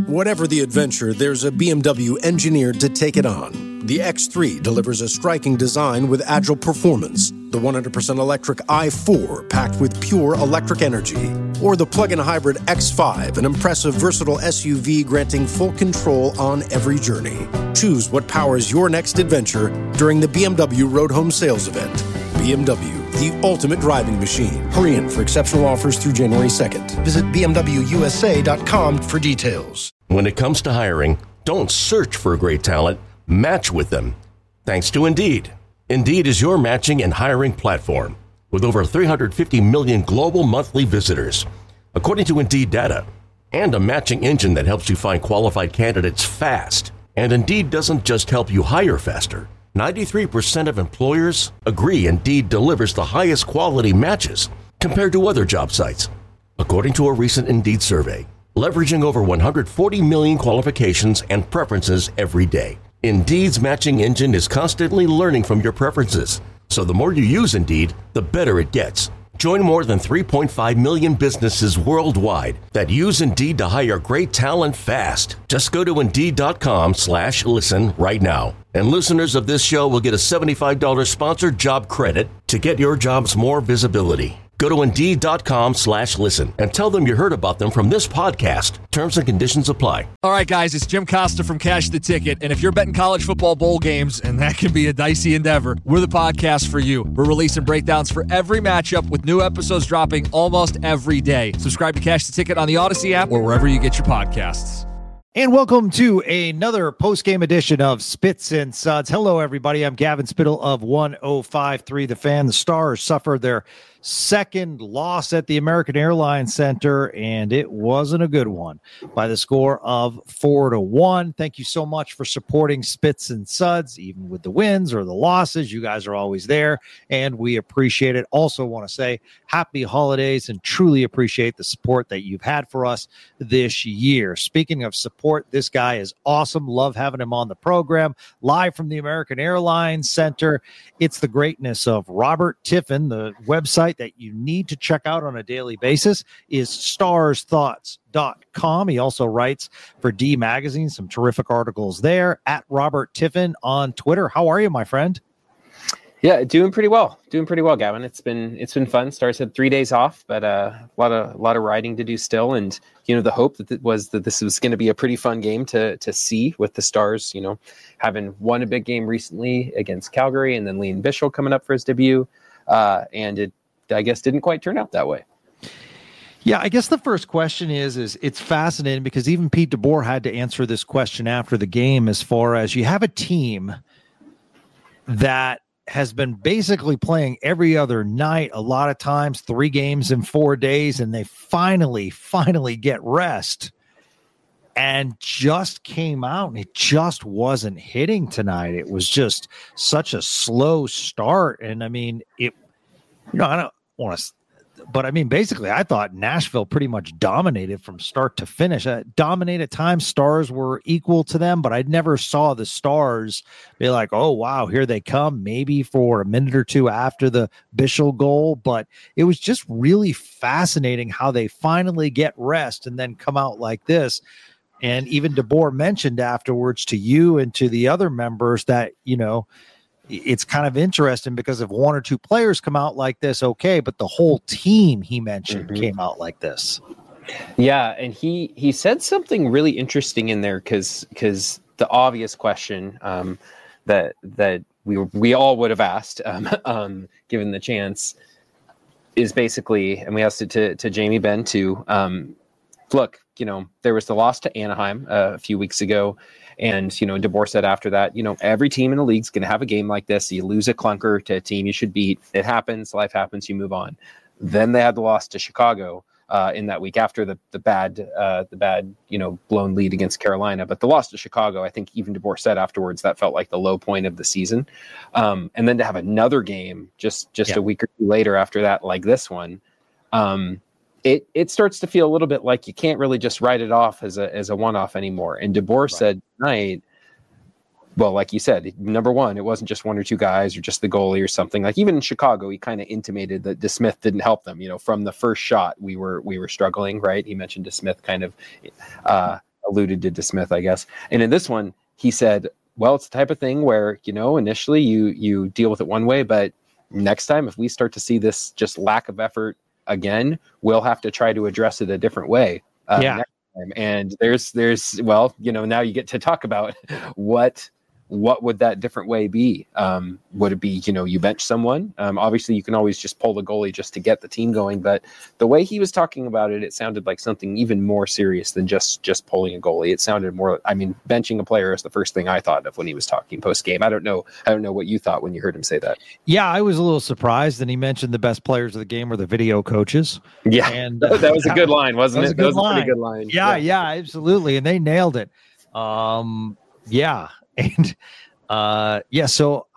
Whatever the adventure, there's a BMW engineered to take it on. The X3 delivers a striking design with agile performance. The 100% electric i4 packed with pure electric energy. Or the plug-in hybrid X5, an impressive, versatile SUV granting full control on every journey. Choose what powers your next adventure during the BMW Road Home Sales Event. BMW, the ultimate driving machine. Hurry in for exceptional offers through January 2nd. Visit bmwusa.com for details. When it comes to hiring, don't search for great talent, match with them. Thanks to Indeed. Indeed is your matching and hiring platform with over 350 million global monthly visitors, according to Indeed data, and a matching engine that helps you find qualified candidates fast. And Indeed doesn't just help you hire faster. 93% of employers agree Indeed delivers the highest quality matches compared to other job sites, according to a recent Indeed survey, leveraging over 140 million qualifications and preferences every day. Indeed's matching engine is constantly learning from your preferences, so the more you use Indeed, the better it gets. Join more than 3.5 million businesses worldwide that use Indeed to hire great talent fast. Just go to Indeed.com/listen right now. And listeners of this show will get a $75 sponsored job credit to get your jobs more visibility. Go to Indeed.com/listen and tell them you heard about them from this podcast. Terms and conditions apply. All right, guys, it's Jim Costa from Cash the Ticket. And if you're betting college football bowl games, and that can be a dicey endeavor, we're the podcast for you. We're releasing breakdowns for every matchup with new episodes dropping almost every day. Subscribe to Cash the Ticket on the Odyssey app or wherever you get your podcasts. And welcome to another post-game edition of Spits and Suds. Hello, everybody. I'm Gavin Spittle of 105.3 The Fan. The Stars suffered their second loss at the American Airlines Center, and it wasn't a good one, by the score of 4-1. Thank you so much for supporting Spits and Suds, even with the wins or the losses. You guys are always there, and we appreciate it. Also want to say happy holidays and truly appreciate the support that you've had for us this year. Speaking of support, this guy is awesome. Love having him on the program. Live from the American Airlines Center, it's the greatness of Robert Tiffin. The website that you need to check out on a daily basis is starsthoughts.com. He also writes for D Magazine, some terrific articles there, at Robert Tiffin on Twitter. How are you, my friend? Yeah, doing pretty well, Gavin. It's been fun. Stars had 3 days off, but a lot of riding to do still. And the hope that this was going to be a pretty fun game to see, with the Stars, having won a big game recently against Calgary, and then Liam Bichsel coming up for his debut, and it, I guess, didn't quite turn out that way. Yeah, I guess the first question is it's fascinating because even Pete DeBoer had to answer this question after the game, as far as you have a team that has been basically playing every other night, a lot of times 3 games in 4 days, and they finally get rest, and just came out and it just wasn't hitting tonight. It was just such a slow start. And I mean, I don't want to, but I mean, basically, I thought Nashville pretty much dominated from start to finish. Dominated times, Stars were equal to them, but I never saw the Stars be like, oh, wow, here they come, maybe for a minute or two after the Bichsel goal. But it was just really fascinating how they finally get rest and then come out like this. And even DeBoer mentioned afterwards to you and to the other members that, it's kind of interesting because if 1 or 2 players come out like this, okay, but the whole team, he mentioned, came out like this. Yeah, and he said something really interesting in there because the obvious question that we all would have asked given the chance is basically, and we asked it to Jamie Benn too. Look, there was the loss to Anaheim a few weeks ago. And, DeBoer said after that, every team in the league is going to have a game like this. You lose a clunker to a team you should beat. It happens. Life happens. You move on. Then they had the loss to Chicago in that week after the bad, blown lead against Carolina. But the loss to Chicago, I think even DeBoer said afterwards, that felt like the low point of the season. And then to have another game just a week or two later after that, like this one, it starts to feel a little bit like you can't really just write it off as a one-off anymore. And DeBoer said tonight, well, like you said, number one, it wasn't just 1 or 2 guys or just the goalie or something. Like even in Chicago, he kind of intimated that DeSmith didn't help them. From the first shot, we were struggling, right? He mentioned DeSmith kind of alluded to DeSmith, I guess. And in this one, he said, well, it's the type of thing where, initially you deal with it one way, but next time, if we start to see this just lack of effort again, we'll have to try to address it a different way. Next time. And there's, now you get to talk about what would that different way be? Would it be, you bench someone? Obviously, you can always just pull the goalie just to get the team going. But the way he was talking about it, it sounded like something even more serious than just pulling a goalie. It sounded more, benching a player is the first thing I thought of when he was talking post game. I don't know what you thought when you heard him say that. Yeah, I was a little surprised. And he mentioned the best players of the game were the video coaches. Yeah, and that was a good line, wasn't it? That was a pretty good line. Yeah, absolutely. And they nailed it. Yeah. And so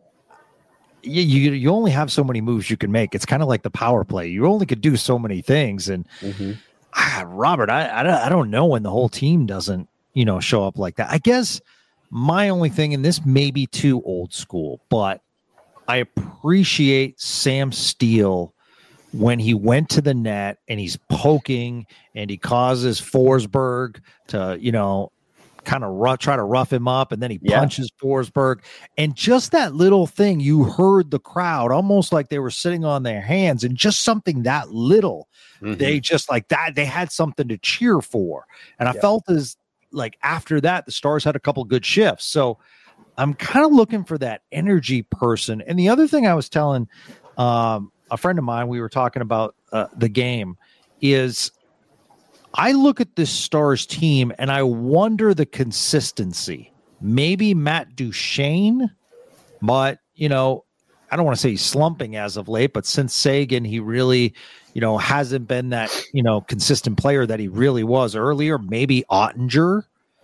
you only have so many moves you can make. It's kind of like the power play. You only could do so many things. And Robert, I don't know when the whole team doesn't, show up like that. I guess my only thing, and this may be too old school, but I appreciate Sam Steele when he went to the net and he's poking and he causes Forsberg to, kind of try to rough him up, and then he punches Forsberg. And just that little thing, you heard the crowd almost like they were sitting on their hands, and just something that little, they just like that, they had something to cheer for. And I felt as like after that, the Stars had a couple good shifts. So I'm kind of looking for that energy person. And the other thing I was telling a friend of mine, we were talking about the game, is I look at this Stars team and I wonder the consistency. Maybe Matt Duchene, but, I don't want to say he's slumping as of late, but since Seguin, he really, hasn't been that, consistent player that he really was earlier. Maybe Ottinger.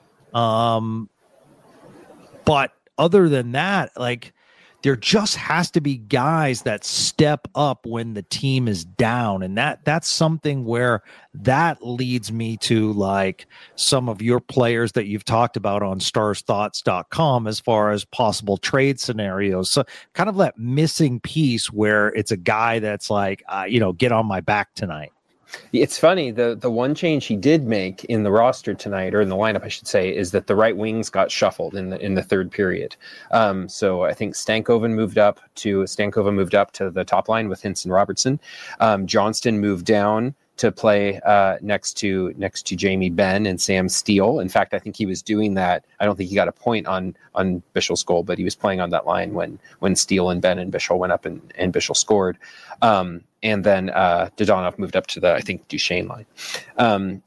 But other than that, there just has to be guys that step up when the team is down. And that's something where that leads me to some of your players that you've talked about on starsthoughts.com as far as possible trade scenarios. So kind of that missing piece where it's a guy that's get on my back tonight. It's funny, the one change he did make in the roster tonight, or in the lineup, I should say, is that the right wings got shuffled in the third period. So I think Stankoven moved up to the top line with Hintz and Robertson. Johnston moved down to play next to Jamie Benn and Sam Steele. In fact, I think he was doing that. I don't think he got a point on Bischel's goal, but he was playing on that line when Steele and Benn and Bischel went up and Bischel scored. And then Dodonov moved up to the, I think, Duchene line.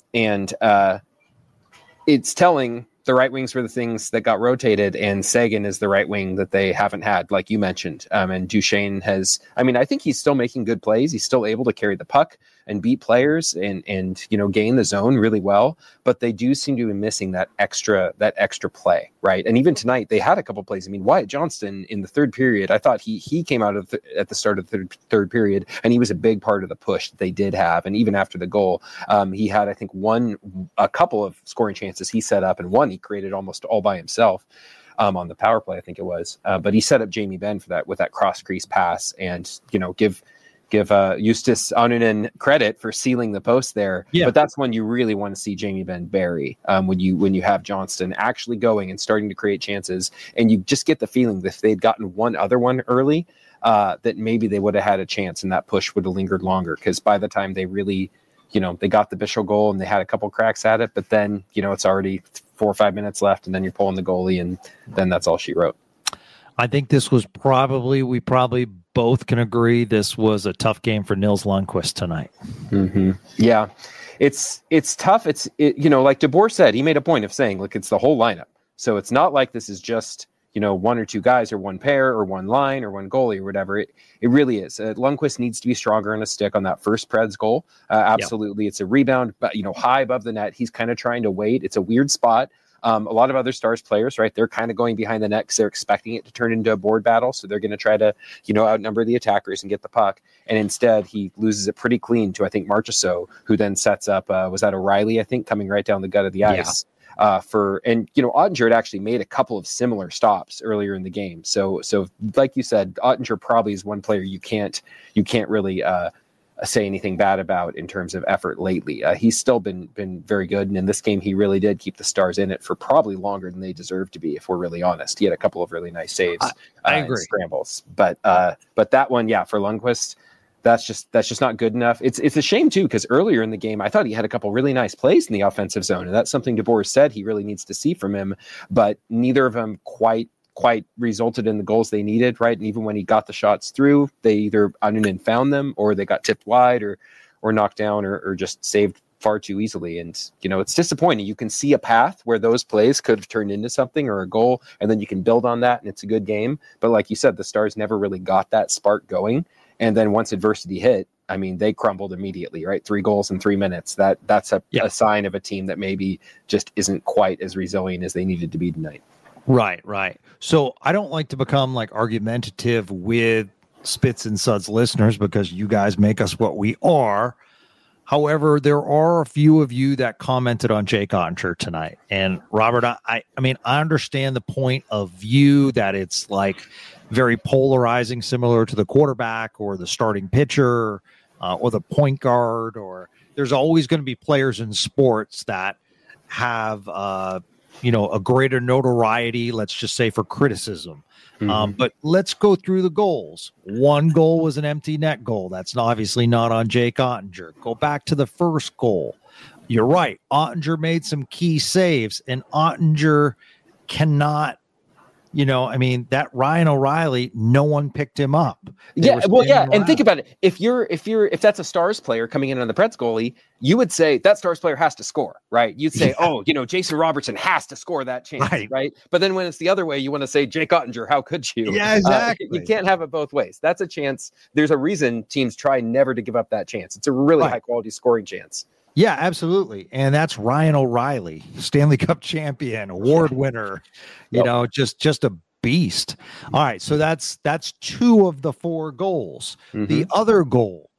It's telling the right wings were the things that got rotated, and Seguin is the right wing that they haven't had, like you mentioned. And Duchene has, I think he's still making good plays. He's still able to carry the puck and beat players and gain the zone really well, but they do seem to be missing that extra play, right? And even tonight they had a couple plays. Wyatt Johnston in the third period, I thought he came out at the start of the third period, and he was a big part of the push that they did have. And even after the goal, he had, I think, a couple of scoring chances he set up, and one he created almost all by himself on the power play, I think it was. But he set up Jamie Benn for that with that cross crease pass, and give Justus Annunen credit for sealing the post there. Yeah. But that's when you really want to see Jamie Benn bury, when you have Johnston actually going and starting to create chances, and you just get the feeling that if they'd gotten one other one early, that maybe they would have had a chance and that push would have lingered longer, because by the time they really, they got the Bischel goal and they had a couple cracks at it, but then, it's already 4 or 5 minutes left, and then you're pulling the goalie, and then that's all she wrote. I think this was we probably both can agree this was a tough game for Nils Lundkvist tonight. Mm-hmm. Yeah, it's tough. Like DeBoer said, he made a point of saying, look, it's the whole lineup. So it's not like this is just, one or two guys or one pair or one line or one goalie or whatever. It really is. Lundkvist needs to be stronger on a stick on that first Preds goal. Absolutely. Yep. It's a rebound, but, high above the net. He's kind of trying to wait. It's a weird spot. A lot of other Stars players, right, they're kind of going behind the net because they're expecting it to turn into a board battle. So they're going to try to, outnumber the attackers and get the puck. And instead, he loses it pretty clean to, I think, Marchessault, who then sets up, was that O'Reilly, I think, coming right down the gut of the ice. Ottinger had actually made a couple of similar stops earlier in the game. So like you said, Ottinger probably is one player you can't really say anything bad about in terms of effort lately. He's still been very good, and in this game he really did keep the Stars in it for probably longer than they deserve to be, if we're really honest. He had a couple of really nice saves. I agree. Scrambles, but that one, for Lundqvist, that's just not good enough. It's a shame too, because earlier in the game I thought he had a couple really nice plays in the offensive zone, and that's something DeBoer said he really needs to see from him, but neither of them quite resulted in the goals they needed, right? And even when he got the shots through, they either Annunen found them, or they got tipped wide, or knocked down, or just saved far too easily. And it's disappointing. You can see a path where those plays could have turned into something or a goal, and then you can build on that, and it's a good game. But like you said, the Stars never really got that spark going. And then once adversity hit, I mean, they crumbled immediately, right? 3 goals in 3 minutes. That's a sign of a team that maybe just isn't quite as resilient as they needed to be tonight. Right. So I don't like to become like argumentative with Spits and Suds listeners, because you guys make us what we are. However, there are a few of you that commented on Jake Ottinger tonight. And Robert, I mean, I understand the point of view that it's like very polarizing, similar to the quarterback or the starting pitcher or the point guard, or there's always going to be players in sports that have a greater notoriety, let's just say, for criticism. But let's go through the goals. One goal was an empty net goal. That's obviously not on Jake Ottinger. Go back to the first goal. You're right. Ottinger made some key saves, and Ottinger cannot, that Ryan O'Reilly, no one picked him up. And think about it. If that's a Stars player coming in on the Preds goalie, you would say that Stars player has to score, right? You'd say, Jason Robertson has to score that chance, right? But then when it's the other way, you want to say Jake Ottinger, how could you? Yeah, exactly. You can't have it both ways. That's a chance. There's a reason teams try never to give up that chance. It's a really high quality scoring chance. Yeah, absolutely. And that's Ryan O'Reilly, Stanley Cup champion, award winner, just a beast. All right. So that's 2 of the 4 goals. The other goal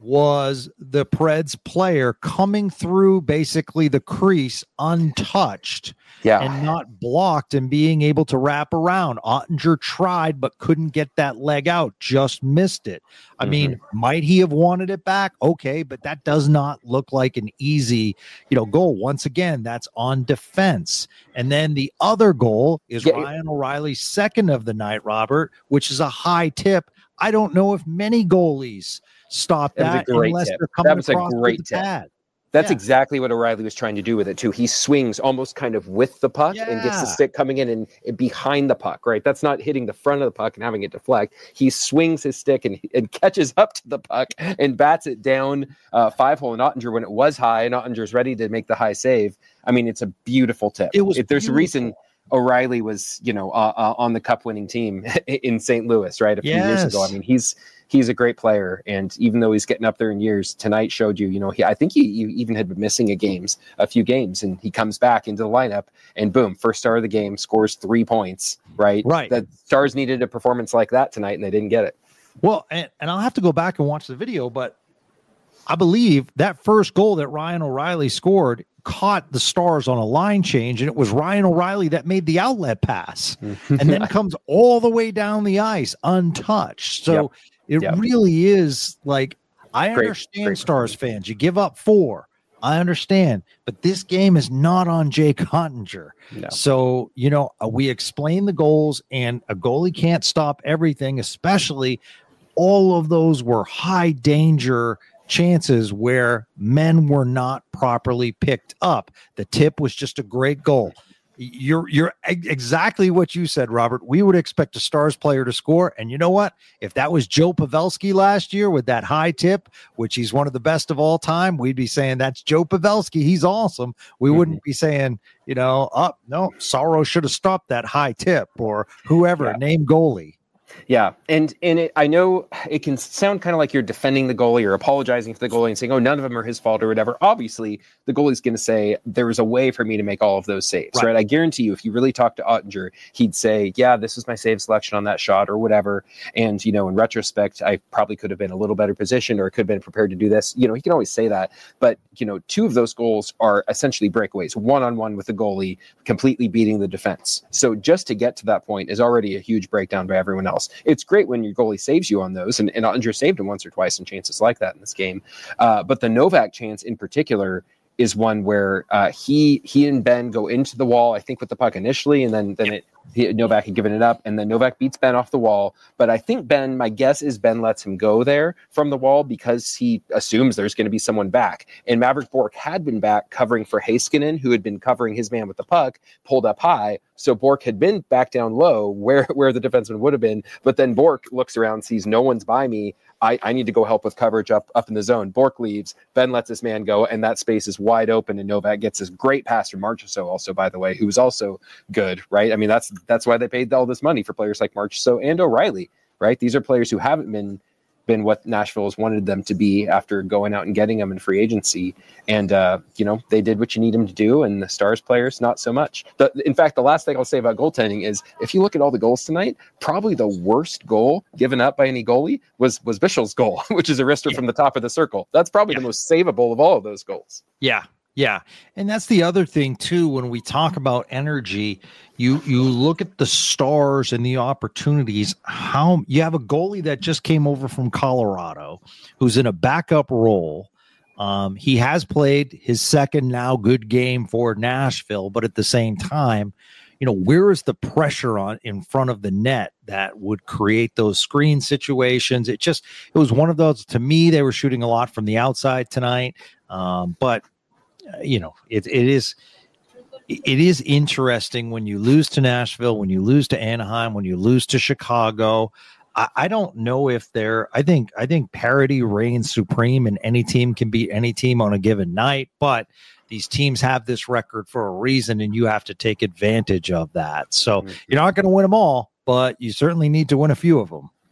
was the Preds player coming through basically the crease untouched and not blocked, and being able to wrap around. Ottinger tried but couldn't get that leg out, just missed it. I mean, might he have wanted it back? Okay, but that does not look like an easy, goal. Once again, that's on defense. And then the other goal is Ryan O'Reilly's second of the night, Robert, which is a high tip. I don't know if many goalies stop that unless they're coming across the pad. That's exactly what O'Reilly was trying to do with it too. He swings almost kind of with the puck and gets the stick coming in and behind the puck, right? That's not hitting the front of the puck and having it deflect. He swings his stick and catches up to the puck and bats it down 5-hole in Ottinger when it was high, and Ottinger's ready to make the high save. I mean, it's a beautiful tip. There's a reason O'Reilly was, on the cup-winning team in St. Louis, right? A few years ago. I mean, he's a great player, and even though he's getting up there in years, tonight showed you, I think he even had been missing a few games, and he comes back into the lineup, and boom, first star of the game, scores 3 points, right? The Stars needed a performance like that tonight, and they didn't get it. Well, and I'll have to go back and watch the video, but I believe that first goal that Ryan O'Reilly scored caught the Stars on a line change, and it was Ryan O'Reilly that made the outlet pass and then comes all the way down the ice untouched. So it really is like, I understand Stars fans, you give up 4. I understand, but this game is not on Jake Ottinger. No. So, we explain the goals, and a goalie can't stop everything, especially all of those were high danger chances where men were not properly picked up. The tip was just a great goal. You're exactly what you said, Robert. We would expect a Stars player to score. And you know what? If that was Joe Pavelski last year with that high tip, which he's one of the best of all time, we'd be saying that's Joe Pavelski. He's awesome. We wouldn't be saying, no, Sorrow should have stopped that high tip, or whoever, name goalie. Yeah, and I know it can sound kind of like you're defending the goalie or apologizing for the goalie and saying, none of them are his fault or whatever. Obviously, the goalie's going to say, there was a way for me to make all of those saves, right? I guarantee you, if you really talk to Ottinger, he'd say, this is my save selection on that shot or whatever. And, in retrospect, I probably could have been a little better positioned, or could have been prepared to do this. He can always say that. But, 2 of those goals are essentially breakaways, one-on-one with the goalie, completely beating the defense. So just to get to that point is already a huge breakdown by everyone else. else. It's great when your goalie saves you on those, and Ottinger saved him once or twice in chances like that in this game. But the Novak chance in particular is one where he and Ben go into the wall, I think, with the puck initially, and then Novak had given it up, and then Novak beats Ben off the wall. But I think my guess is Ben lets him go there from the wall because he assumes there's going to be someone back. And Maverick Bourque had been back covering for Heiskanen, who had been covering his man with the puck, pulled up high. So Bourque had been back down low where the defenseman would have been. But then Bourque looks around, sees no one's by me. I need to go help with coverage up in the zone. Bourque leaves. Ben lets this man go, and that space is wide open, and Novak gets this great pass from Marchessault also, by the way, who was also good, right? I mean, that's why they paid all this money for players like Marchessault and O'Reilly, right? These are players who haven't been what Nashville has wanted them to be after going out and getting them in free agency. And, they did what you need them to do, and the Stars players, not so much. In fact, the last thing I'll say about goaltending is if you look at all the goals tonight, probably the worst goal given up by any goalie was Bischel's goal, which is a wrister from the top of the circle. That's probably the most savable of all of those goals. Yeah. Yeah. And that's the other thing, too, when we talk about energy, you look at the Stars and the opportunities, how you have a goalie that just came over from Colorado who's in a backup role. He has played his second now good game for Nashville, but at the same time, where is the pressure on in front of the net that would create those screen situations? It was one of those, to me, they were shooting a lot from the outside tonight. But it is interesting when you lose to Nashville, when you lose to Anaheim, when you lose to Chicago. I don't know if I think parity reigns supreme, and any team can beat any team on a given night, but these teams have this record for a reason, and you have to take advantage of that. So you're not going to win them all, but you certainly need to win a few of them.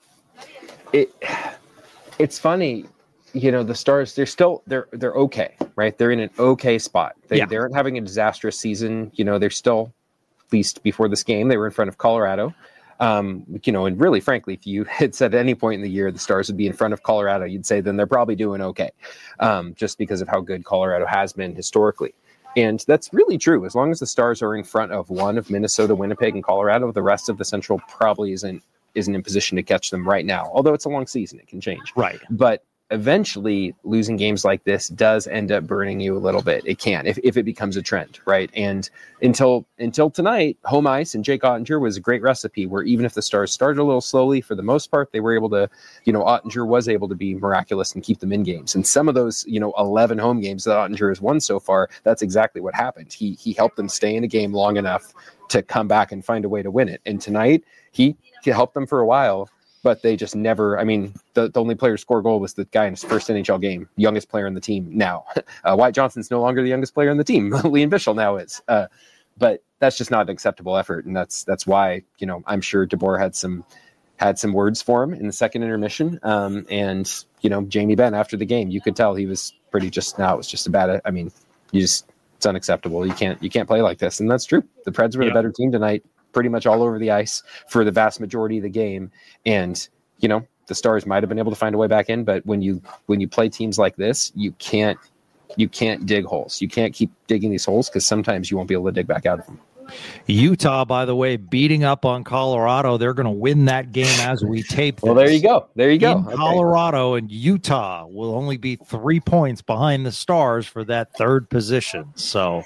It's funny. The Stars, they're okay, right? They're in an okay spot. They aren't having a disastrous season. They're still, at least before this game, they were in front of Colorado. And really, frankly, if you had said at any point in the year the Stars would be in front of Colorado, you'd say then they're probably doing okay, just because of how good Colorado has been historically. And that's really true. As long as the Stars are in front of one of Minnesota, Winnipeg, and Colorado, the rest of the Central probably isn't in position to catch them right now. Although it's a long season, it can change. Right. But eventually losing games like this does end up burning you a little bit. It can, if it becomes a trend, right? And until tonight, home ice and Jake Ottinger was a great recipe where even if the Stars started a little slowly, for the most part, they were able to, Ottinger was able to be miraculous and keep them in games. And some of those, 11 home games that Ottinger has won so far, that's exactly what happened. He helped them stay in a game long enough to come back and find a way to win it. And tonight, he helped them for a while, but they just never, the only player to score a goal was the guy in his first NHL game, youngest player on the team now. Wyatt Johnston's no longer the youngest player on the team. Liam Bichsel now is. But that's just not an acceptable effort. And that's why, I'm sure DeBoer had some words for him in the second intermission. And Jamie Benn after the game, you could tell he was pretty it was just a bad, it's unacceptable. You can't play like this. And that's true. The Preds were the better team tonight, pretty much all over the ice for the vast majority of the game. And, the Stars might have been able to find a way back in, but when you play teams like this, you can't dig holes. You can't keep digging these holes because sometimes you won't be able to dig back out of them. Utah, by the way, beating up on Colorado. They're going to win that game as we tape this. Well, there you go. In Colorado, and Utah will only be 3 points behind the Stars for that third position. So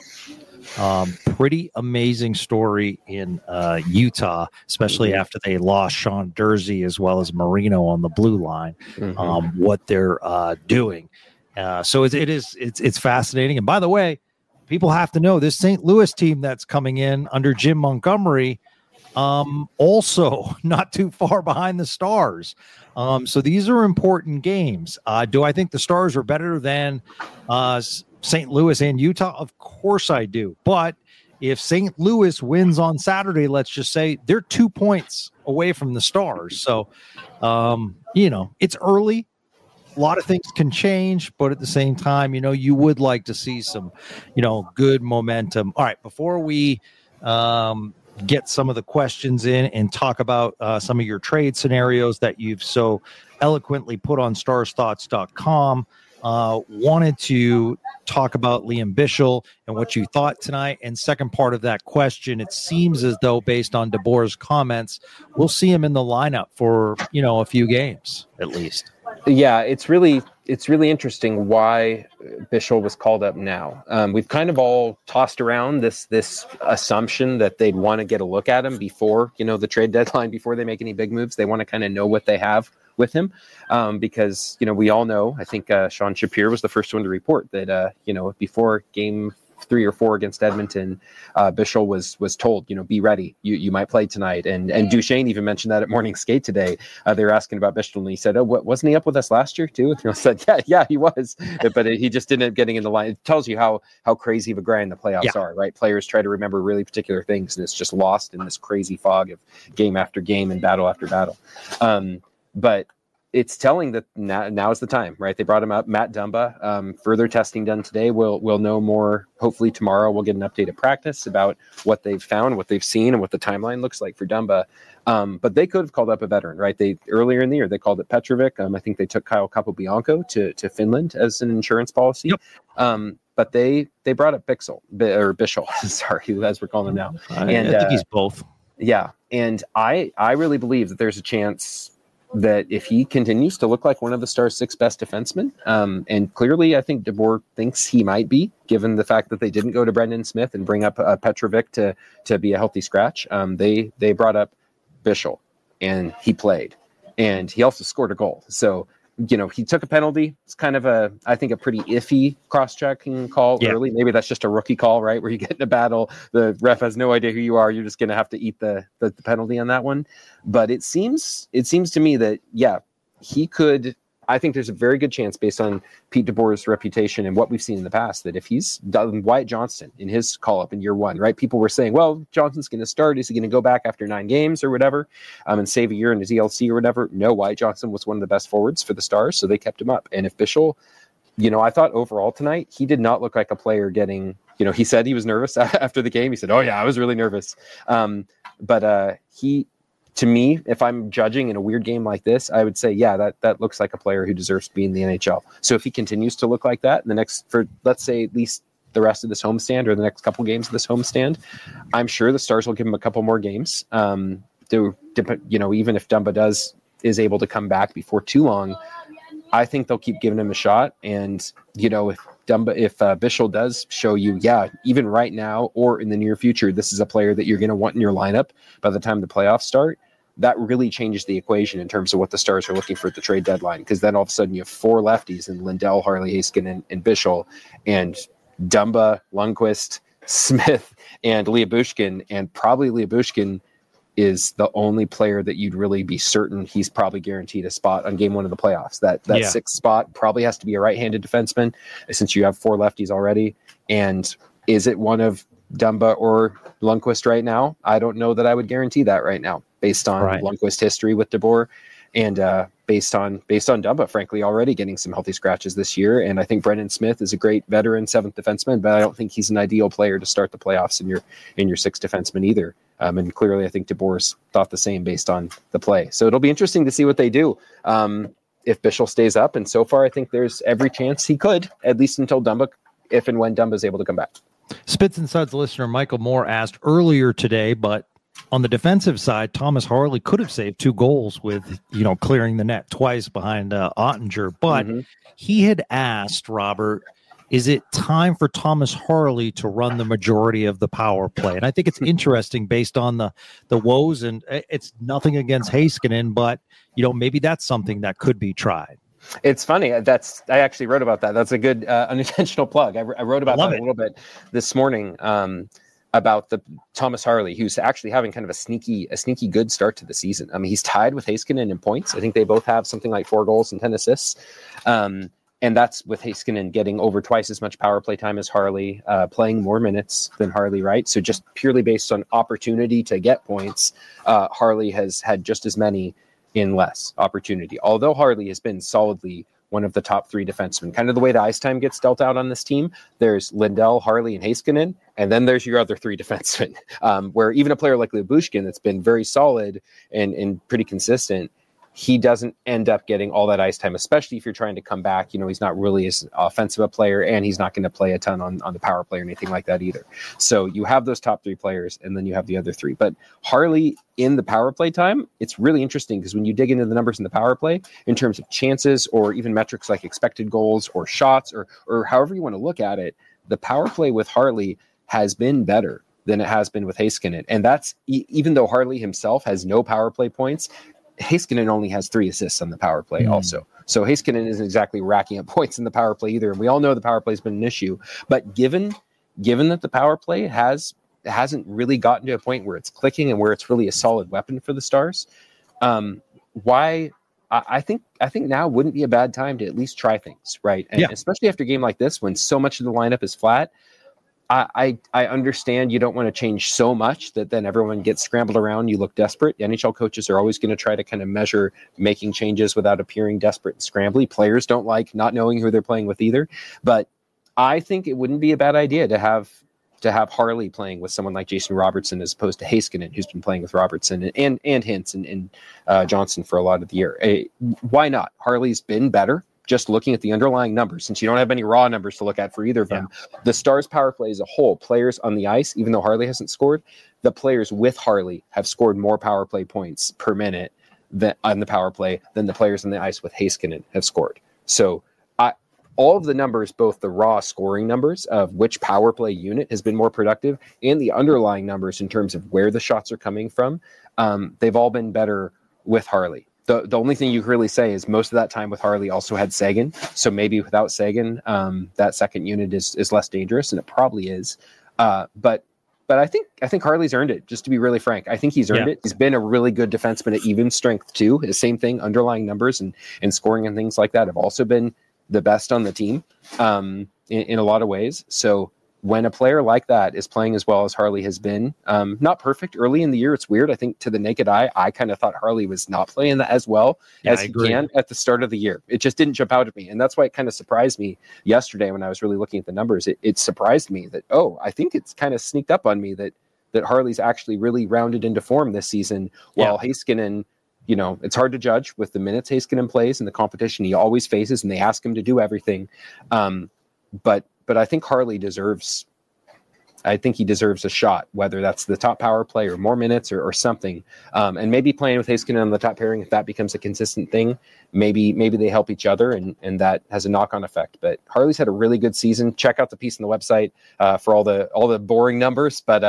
pretty amazing story in Utah, especially after they lost Sean Durzi as well as Marino on the blue line, what they're doing. So it's fascinating. And by the way, people have to know this St. Louis team that's coming in under Jim Montgomery, also not too far behind the Stars. So these are important games. Do I think the Stars are better than St. Louis and Utah? Of course I do. But if St. Louis wins on Saturday, let's just say they're 2 points away from the Stars. So, it's early. A lot of things can change, but at the same time, you would like to see some, good momentum. All right, before we get some of the questions in and talk about some of your trade scenarios that you've so eloquently put on starsthoughts.com, wanted to talk about Liam Bichsel and what you thought tonight. And second part of that question, it seems as though, based on DeBoer's comments, we'll see him in the lineup for, a few games at least. Yeah, it's really interesting why Bichsel was called up now. We've kind of all tossed around this assumption that they'd want to get a look at him before, the trade deadline, before they make any big moves. They want to kind of know what they have with him, because we all know. I think Sean Shapiro was the first one to report that before game 3 or 4 against Edmonton, Bichsel was told, be ready. You might play tonight. And Duchesne even mentioned that at morning skate today. They were asking about Bichsel, and he said, "Oh, wasn't he up with us last year too?" And I said, "Yeah, he was, but he just didn't end up getting in the line." It tells you how crazy of a grind the playoffs are, right? Players try to remember really particular things, and it's just lost in this crazy fog of game after game and battle after battle. But it's telling that now is the time, right? They brought him up, Matt Dumba. Further testing done today. We'll know more. Hopefully tomorrow we'll get an update at practice about what they've found, what they've seen, and what the timeline looks like for Dumba. But they could have called up a veteran, right? Earlier in the year they called it Petrovic. I think they took Kyle Capobianco to Finland as an insurance policy. Yep. But they brought up Bichsel, sorry, as we're calling him now. And I think he's both. Yeah, and I really believe that there's a chance that if he continues to look like one of the Stars' 6 best defensemen, and clearly I think DeBoer thinks he might be, given the fact that they didn't go to Brendan Smith and bring up Petrovic to be a healthy scratch. They brought up Bichsel, and he played, and he also scored a goal. So, he took a penalty. It's kind of I think a pretty iffy cross-checking call early. Maybe that's just a rookie call, right? Where you get in a battle, the ref has no idea who you are. You're just going to have to eat the penalty on that one. But it seems to me that, he could. I think there's a very good chance, based on Pete DeBoer's reputation and what we've seen in the past, that if he's done Wyatt Johnston in his call-up in year 1, right? People were saying, well, Johnston's going to start. Is he going to go back after 9 games or whatever, and save a year in his ELC or whatever? No, Wyatt Johnston was one of the best forwards for the Stars, so they kept him up. And if Bichsel, I thought overall tonight, he did not look like a player getting, he said he was nervous after the game. He said, "Oh yeah, I was really nervous." But to me, if I'm judging in a weird game like this, I would say, that looks like a player who deserves to be in the NHL. So if he continues to look like that in the next, for let's say at least the rest of this homestand or the next couple games of this homestand, I'm sure the Stars will give him a couple more games. Even if Dumba is able to come back before too long, I think they'll keep giving him a shot. And if Bichsel does show you, even right now or in the near future, this is a player that you're going to want in your lineup by the time the playoffs start, that really changes the equation in terms of what the Stars are looking for at the trade deadline. Because then all of a sudden you have 4 lefties in Lindell, Harley, Heiskanen, and Bichsel, and Dumba, Lundqvist, Smith, and Lyubushkin. And probably Lyubushkin is the only player that you'd really be certain he's probably guaranteed a spot on game 1 of the playoffs. That 6th spot probably has to be a right-handed defenseman, since you have 4 lefties already. And is it one of Dumba or Lundqvist right now? I don't know that I would guarantee that right now, based on Lundqvist's history with DeBoer, and based on Dumba, frankly, already getting some healthy scratches this year. And I think Brendan Smith is a great veteran 7th defenseman, but I don't think he's an ideal player to start the playoffs in your 6th defenseman either. And clearly, I think DeBoer's thought the same based on the play. So it'll be interesting to see what they do if Bichsel stays up. And so far, I think there's every chance he could, at least until Dumba, if and when Dumba is able to come back. Spits and Suds listener Michael Moore asked earlier today, but on the defensive side, Thomas Harley could have saved 2 goals with, clearing the net twice behind Ottinger. But he had asked, Robert, is it time for Thomas Harley to run the majority of the power play? And I think it's interesting based on the woes, and it's nothing against Heiskanen, but maybe that's something that could be tried. It's funny. I actually wrote about that. That's a good unintentional plug. I wrote about that a little bit this morning about the Thomas Harley, who's actually having kind of a sneaky good start to the season. I mean, he's tied with Heiskanen in points. I think they both have something like 4 goals and 10 assists. And that's with Heiskanen getting over twice as much power play time as Harley, playing more minutes than Harley, right? So just purely based on opportunity to get points, Harley has had just as many in less opportunity. Although Harley has been solidly one of the top 3 defensemen. Kind of the way the ice time gets dealt out on this team, there's Lindell, Harley, and Heiskanen, and then there's your other 3 defensemen, where even a player like Lyubushkin that's been very solid and pretty consistent, he doesn't end up getting all that ice time, especially if you're trying to come back. You know, he's not really as offensive a player, and he's not going to play a ton on the power play or anything like that either. So you have those top three players, and then you have the other three. But Harley in the power play time, it's really interesting because when you dig into the numbers in the power play, in terms of chances or even metrics like expected goals or shots or however you want to look at it, the power play with Harley has been better than it has been with Heiskanen. And that's even though Harley himself has no power play points, Heiskanen only has 3 assists on the power play also. So Heiskanen isn't exactly racking up points in the power play either. And we all know the power play has been an issue. But given that the power play hasn't really gotten to a point where it's clicking and where it's really a solid weapon for the Stars, I think now wouldn't be a bad time to at least try things, right? And especially after a game like this when so much of the lineup is flat. I understand you don't want to change so much that then everyone gets scrambled around. You look desperate. The NHL coaches are always going to try to kind of measure making changes without appearing desperate and scrambly. Players don't like not knowing who they're playing with either. But I think it wouldn't be a bad idea to have Harley playing with someone like Jason Robertson as opposed to Heiskanen, who's been playing with Robertson and Hintz and Johnson for a lot of the year. Why not? Harley's been better. Just looking at the underlying numbers, since you don't have any raw numbers to look at for either of them, the Stars power play as a whole, players on the ice, even though Harley hasn't scored, the players with Harley have scored more power play points per minute on the power play than the players on the ice with Heiskanen have scored. So all of the numbers, both the raw scoring numbers of which power play unit has been more productive and the underlying numbers in terms of where the shots are coming from, they've all been better with Harley. The only thing you can really say is most of that time with Harley also had Seguin. So maybe without Seguin, that second unit is less dangerous, and it probably is. But I think Harley's earned it, just to be really frank. I think he's earned it. He's been a really good defenseman at even strength too. The same thing, underlying numbers and scoring and things like that have also been the best on the team in a lot of ways. So when a player like that is playing as well as Harley has been, not perfect early in the year, it's weird. I think to the naked eye, I kind of thought Harley was not playing that as well as he can at the start of the year. It just didn't jump out at me. And that's why it kind of surprised me yesterday when I was really looking at the numbers. It surprised me that, I think it's kind of sneaked up on me that Harley's actually really rounded into form this season, while Heiskanen, it's hard to judge with the minutes Heiskanen plays and the competition he always faces, and they ask him to do everything. But I think Harley deserves a shot, whether that's the top power play or more minutes or something. And maybe playing with Heiskanen on the top pairing, if that becomes a consistent thing, maybe they help each other and that has a knock-on effect. But Harley's had a really good season. Check out the piece on the website for all the boring numbers. But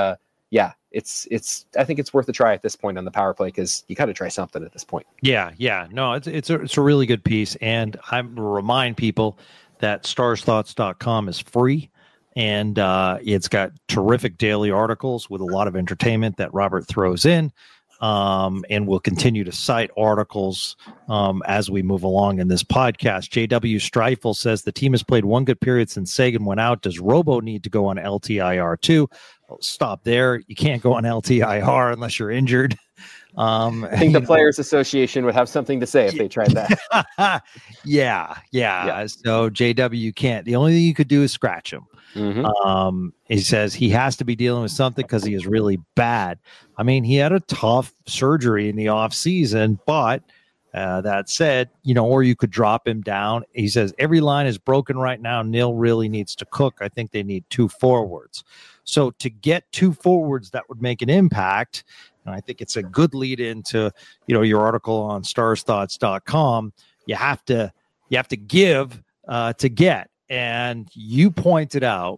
it's I think it's worth a try at this point on the power play, because you got to try something at this point. Yeah. No, it's a really good piece. And I remind people that starsthoughts.com is free, and it's got terrific daily articles with a lot of entertainment that Robert throws in, and we'll continue to cite articles as we move along in this podcast. JW Streifel says the team has played one good period since Seguin went out. Does Robo need to go on LTIR too? Well, stop there. You can't go on LTIR unless you're injured. I think the Players Association would have something to say if they tried that. Yeah. So JW can't. The only thing you could do is scratch him. Mm-hmm. He says he has to be dealing with something because he is really bad. I mean, he had a tough surgery in the off season, but that said, or you could drop him down. He says every line is broken right now. Nil really needs to cook. I think they need 2 forwards. So to get 2 forwards that would make an impact. And I think it's a good lead into, your article on starsthoughts.com. You have to give to get. And you pointed out,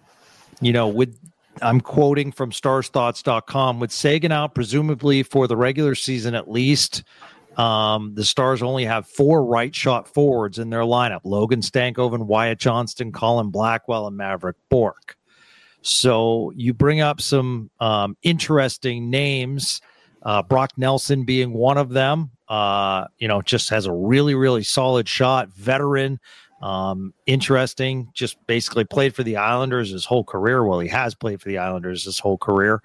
I'm quoting from starsthoughts.com, with Seguin out presumably for the regular season at least, the Stars only have 4 right shot forwards in their lineup: Logan Stankoven, Wyatt Johnston, Colin Blackwell, and Maverick Bourque. So you bring up some interesting names, Brock Nelson being one of them, just has a really, really solid shot, veteran, interesting, just basically played for the Islanders his whole career. Well, he has played for the Islanders his whole career.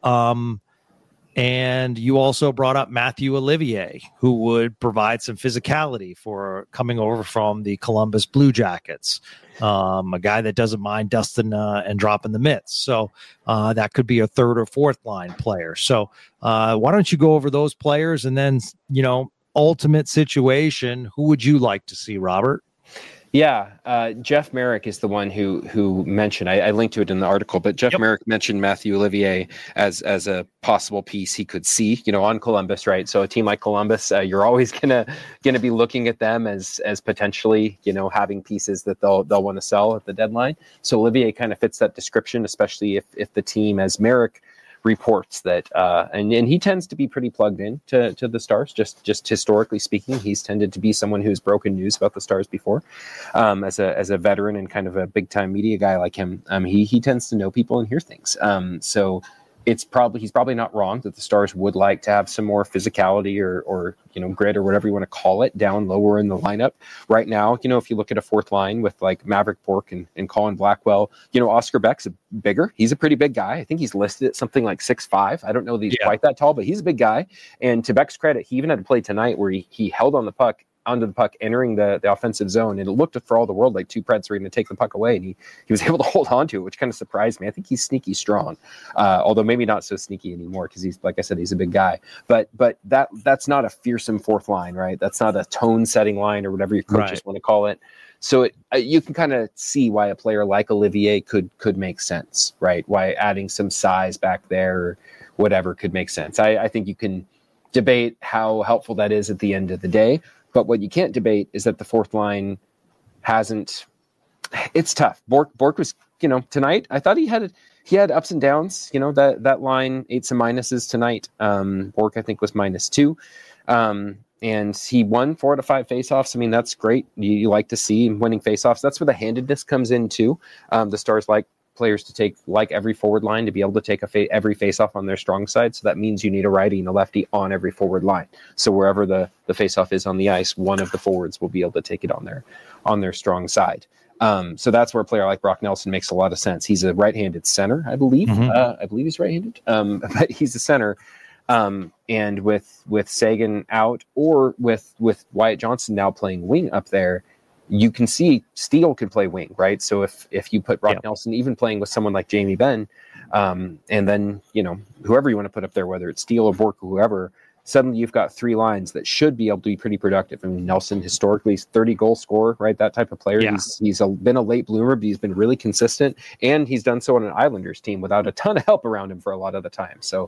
And you also brought up Matthew Olivier, who would provide some physicality for coming over from the Columbus Blue Jackets, a guy that doesn't mind dusting and dropping the mitts. So that could be a 3rd or 4th line player. So why don't you go over those players, and then, ultimate situation, who would you like to see, Robert? Yeah, Jeff Merrick is the one who mentioned. I linked to it in the article, but Jeff Merrick mentioned Matthew Olivier as a possible piece he could see, on Columbus, right? So a team like Columbus, you're always gonna be looking at them as potentially, having pieces that they'll want to sell at the deadline. So Olivier kind of fits that description, especially if the team, as Merrick reports that, and he tends to be pretty plugged in to the Stars, just historically speaking. He's tended to be someone who's broken news about the Stars before, as a veteran and kind of a big time media guy like him. He tends to know people and hear things. So he's probably not wrong that the Stars would like to have some more physicality or grit or whatever you want to call it down lower in the lineup. Right now, if you look at a fourth line with like Maverick Bourque and Colin Blackwell, Oscar Beck's bigger. He's a pretty big guy. I think he's listed at something like 6'5". I don't know that he's quite that tall, but he's a big guy. And to Beck's credit, he even had to play tonight where he held onto the puck entering the offensive zone, and it looked for all the world like two Preds were going to take the puck away, and he was able to hold on to it, which kind of surprised me. I think he's sneaky strong, although maybe not so sneaky anymore because he's, like I said, he's a big guy. But that's not a fearsome fourth line, right? That's not a tone-setting line or whatever your coaches want to call it. So you can kind of see why a player like Olivier could make sense, right? Why adding some size back there or whatever could make sense. I think you can debate how helpful that is at the end of the day. But what you can't debate is that the fourth line hasn't. It's tough. Bourque was, tonight. I thought he had ups and downs. That line 8s and minuses tonight. Bourque, I think, was -2, and he won 4 out of 5 faceoffs. I mean, that's great. You like to see him winning faceoffs. That's where the handedness comes in too. The Stars like players to take, like every forward line, to be able to take every face-off on their strong side. So that means you need a righty and a lefty on every forward line. So wherever the face-off is on the ice, one of the forwards will be able to take it on their strong side. So that's where a player like Brock Nelson makes a lot of sense. He's a right-handed center, I believe. I believe he's right-handed, but he's a center. And with Sagan out, or with Wyatt Johnston now playing wing up there, you can see Steele can play wing, right? So if you put Brock Nelson, even playing with someone like Jamie Benn, and then, whoever you want to put up there, whether it's Steele or Bourque or whoever, suddenly you've got 3 lines that should be able to be pretty productive. I mean, Nelson historically is 30-goal scorer, right? That type of player. Yeah. He's been a late bloomer, but he's been really consistent, and he's done so on an Islanders team without a ton of help around him for a lot of the time. So,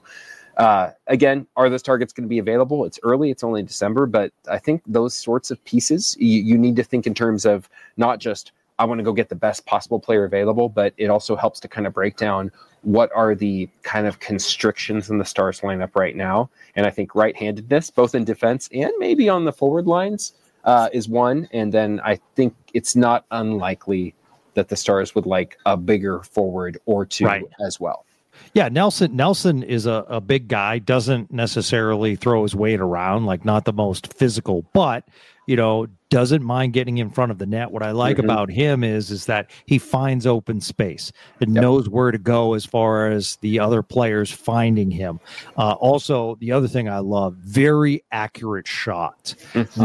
again, are those targets going to be available? It's early. It's only December, but I think those sorts of pieces, you need to think in terms of not just, I want to go get the best possible player available, but it also helps to kind of break down what are the kind of constrictions in the Stars lineup right now. And I think right-handedness, both in defense and maybe on the forward lines, is one. And then I think it's not unlikely that the Stars would like a bigger forward or two as well. Yeah, Nelson is a big guy, doesn't necessarily throw his weight around, like not the most physical, but, doesn't mind getting in front of the net. What I like about him is that he finds open space and knows where to go as far as the other players finding him. Also, the other thing I love, very accurate shot,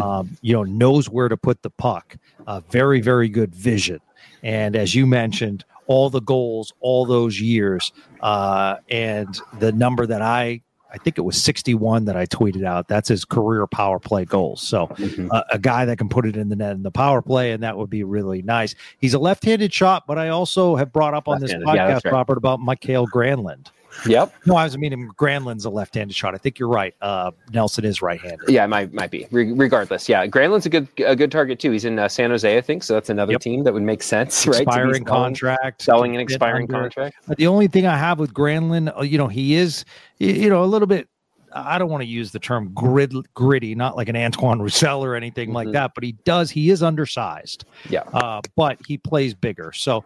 knows where to put the puck, very, very good vision. And as you mentioned, all the goals, all those years, and the number that I think it was 61 that I tweeted out. That's his career power play goals. So a guy that can put it in the net in the power play, and that would be really nice. He's a left-handed shot, but I also have brought up on this podcast, Robert, about Mikael Granlund. Yep. No, I was meaning Granlund's a left-handed shot. I think you're right. Nelson is right-handed. Yeah, it might be. Regardless, yeah, Granlund's a good target too. He's in San Jose, I think. So that's another team that would make sense, right? Expiring contract, selling an expiring contract. But the only thing I have with Granlund, he is, a little bit. I don't want to use the term gritty, not like an Antoine Roussel or anything like that, but he is undersized. Yeah. But he plays bigger. So,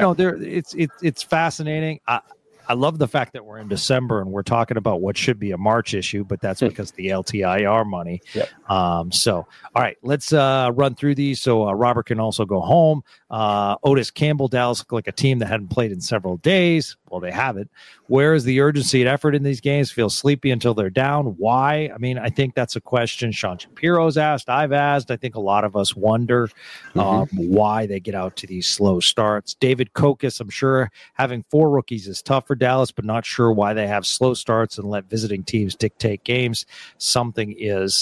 it's fascinating. I love the fact that we're in December and we're talking about what should be a March issue, but that's because of the LTIR money. Yep. All right, let's run through these so Robert can also go home. Otis Campbell, Dallas look like a team that hadn't played in several days. Well, they haven't. Where is the urgency and effort in these games? Feel sleepy until they're down. Why? I mean, I think that's a question Sean Shapiro's asked. I've asked. I think a lot of us wonder why they get out to these slow starts. David Kokis, I'm sure having 4 rookies is tough for Dallas, but not sure why they have slow starts and let visiting teams dictate games. Something is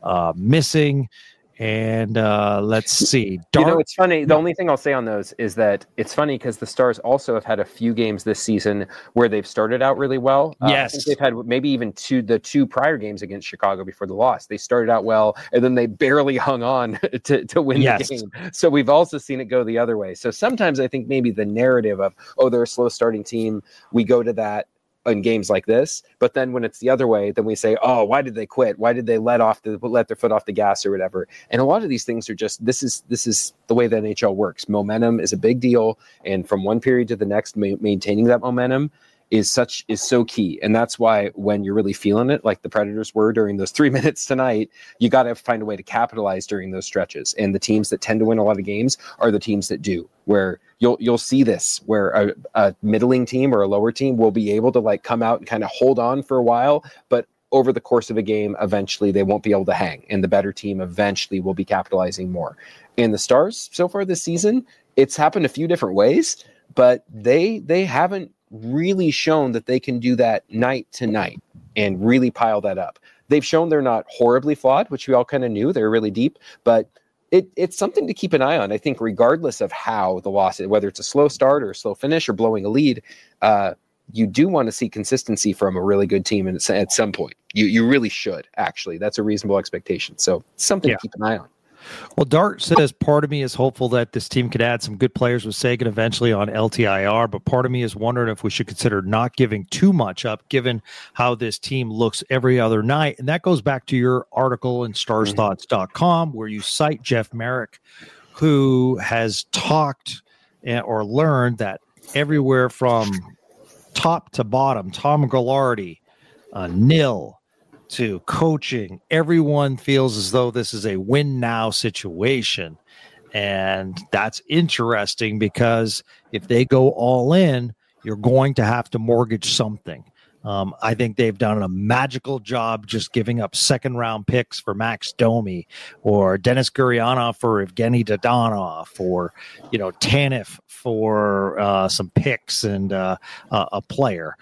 missing. And let's see. It's funny. The only thing I'll say on those is that it's funny because the Stars also have had a few games this season where they've started out really well. Yes. I think they've had maybe even the two prior games against Chicago before the loss. They started out well, and then they barely hung on to win the game. So we've also seen it go the other way. So sometimes I think maybe the narrative of, they're a slow starting team, we go to that in games like this, but then when it's the other way, then we say, why did they quit? Why did they let their foot off the gas or whatever? And a lot of these things are just, this is the way the NHL works. Momentum is a big deal. And from one period to the next, maintaining that momentum is so key. And that's why when you're really feeling it, like the Predators were during those 3 minutes tonight, you got to find a way to capitalize during those stretches. And the teams that tend to win a lot of games are the teams that do, where you'll see this, where a middling team or a lower team will be able to come out and kind of hold on for a while, but over the course of a game, eventually they won't be able to hang, and the better team eventually will be capitalizing more. And the Stars, so far this season, it's happened a few different ways, but they haven't really shown that they can do that night to night and really pile that up. They've shown they're not horribly flawed, which we all kind of knew. They're really deep, but it's something to keep an eye on. I think regardless of how the loss is, whether it's a slow start or a slow finish or blowing a lead, you do want to see consistency from a really good team at some point. You really should, actually. That's a reasonable expectation. So something to keep an eye on. Well, Dart says, part of me is hopeful that this team could add some good players with Sagan eventually on LTIR, but part of me is wondering if we should consider not giving too much up given how this team looks every other night. And that goes back to your article in starsthoughts.com where you cite Jeff Marek, who has talked or learned that everywhere from top to bottom, Tom Gillardi, Nil, to coaching, everyone feels as though this is a win now situation. And that's interesting because if they go all in, you're going to have to mortgage something. I think they've done a magical job just giving up second round picks for Max Domi or Denis Gurianov for Evgeny Dadonov or, Tanev for some picks and a player.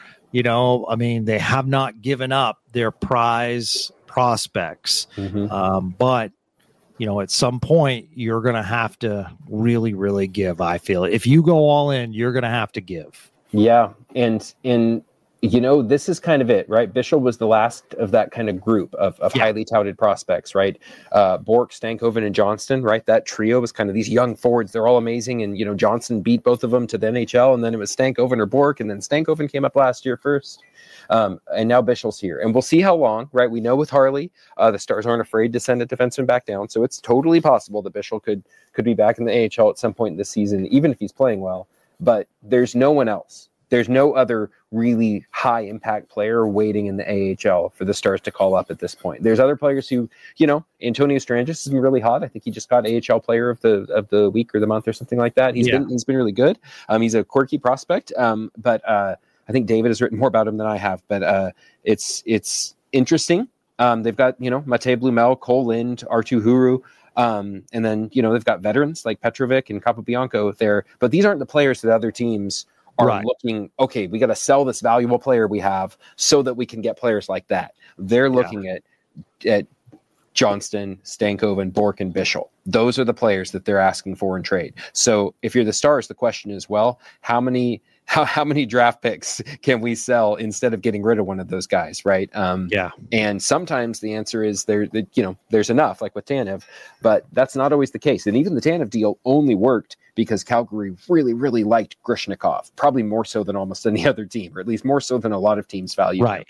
They have not given up their prize prospects. But, at some point, you're going to have to really, really give, I feel. If you go all in, you're going to have to give. Yeah. And this is kind of it, right? Bichsel was the last of that kind of group of highly touted prospects, right? Bourque, Stankoven, and Johnston, right? That trio was kind of these young forwards. They're all amazing. And, Johnston beat both of them to the NHL. And then it was Stankoven or Bourque. And then Stankoven came up last year first. And now Bischel's here. And we'll see how long, right? We know with Harley, the Stars aren't afraid to send a defenseman back down. So it's totally possible that Bichsel could be back in the AHL at some point this season, even if he's playing well. But there's no one else. There's no other really high impact player waiting in the AHL for the Stars to call up at this point. There's other players who, Antonio Stranges has been really hot. I think he just got AHL player of the week or the month or something like that. He's been really good. He's a quirky prospect. But I think David has written more about him than I have, but it's interesting. They've got, Matej Blumel, Cole Lind, Arttu Huru. And then, they've got veterans like Petrovic and Capobianco there, but these aren't the players that other teams are looking, okay, we got to sell this valuable player we have so that we can get players like that. They're looking at Johnston, Stankoven, Bourque, and Bichsel. Those are the players that they're asking for in trade. So if you're the Stars, the question is, well, how many draft picks can we sell instead of getting rid of one of those guys, right? And sometimes the answer is there's enough, like with Tanev, but that's not always the case. And even the Tanev deal only worked because Calgary really, really liked Grishnikov, probably more so than almost any other team, or at least more so than a lot of teams value. Right.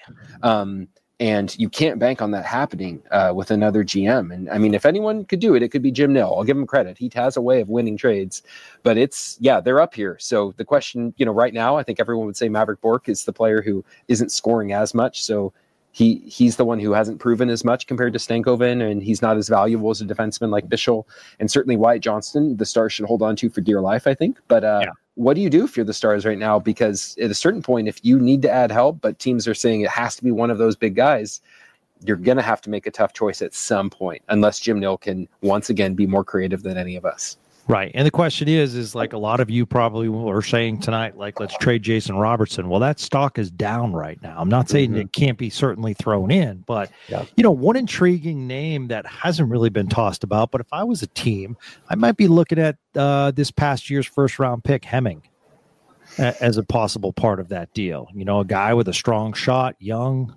And you can't bank on that happening with another GM. And I mean, if anyone could do it, it could be Jim Nill. I'll give him credit. He has a way of winning trades, but they're up here. So the question, right now, I think everyone would say Maverick Bourque is the player who isn't scoring as much. So he's the one who hasn't proven as much compared to Stankoven, and he's not as valuable as a defenseman like Bichsel. And certainly Wyatt Johnston, the Stars should hold on to for dear life, I think. But what do you do if you're the Stars right now? Because at a certain point, if you need to add help, but teams are saying it has to be one of those big guys, you're going to have to make a tough choice at some point, unless Jim Nill can once again be more creative than any of us. Right. And the question is like a lot of you probably are saying tonight, like, let's trade Jason Robertson. Well, that stock is down right now. I'm not saying it can't be certainly thrown in, but, one intriguing name that hasn't really been tossed about, but if I was a team, I might be looking at this past year's first round pick, Hemming, as a possible part of that deal. A guy with a strong shot, young.